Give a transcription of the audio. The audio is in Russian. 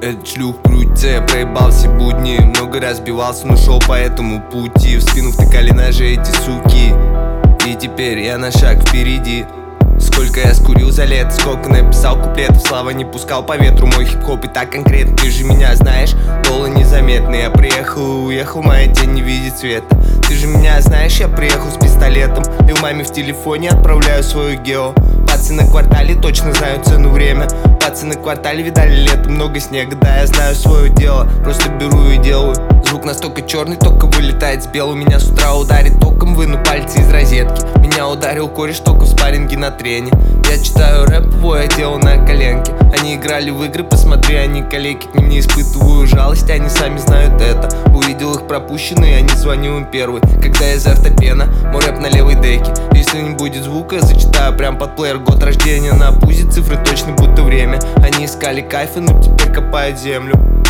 Этот шлюх крутится, я проебал все будни. Много раз бивался, но шел по этому пути. В спину втыкали ножи эти суки, и теперь я на шаг впереди. Сколько я скурил за лето, сколько написал куплетов. Слава не пускал по ветру мой хип-хоп и так конкретно. Ты же меня знаешь, Лола незаметно. Я приехал и уехал, моя тень не видит света. Ты же меня знаешь, я приехал с пистолетом. Лил маме в телефоне, отправляю свою гео. Пацы на квартале точно знают цену время. Пацы на квартале видали летом много снега. Да, я знаю свое дело, просто беру и делаю. Звук настолько черный, только вылетает с белого. Меня с утра ударит током, выну пальцы из розетки. Меня ударил кореш только в спарринге на трене. Я читаю рэп, я делал на коленке. Они играли в игры, посмотри, они калеки. К ним не испытываю жалость, они сами знают это. Увидел их пропущенные, они звонил им первый. Когда я из ортопена, мой рэп на левой деке. Если не будет звука, зачитаю прям под плеер. Год рождения на пузе, цифры точно будто время. Они искали кайфа, но теперь копают землю.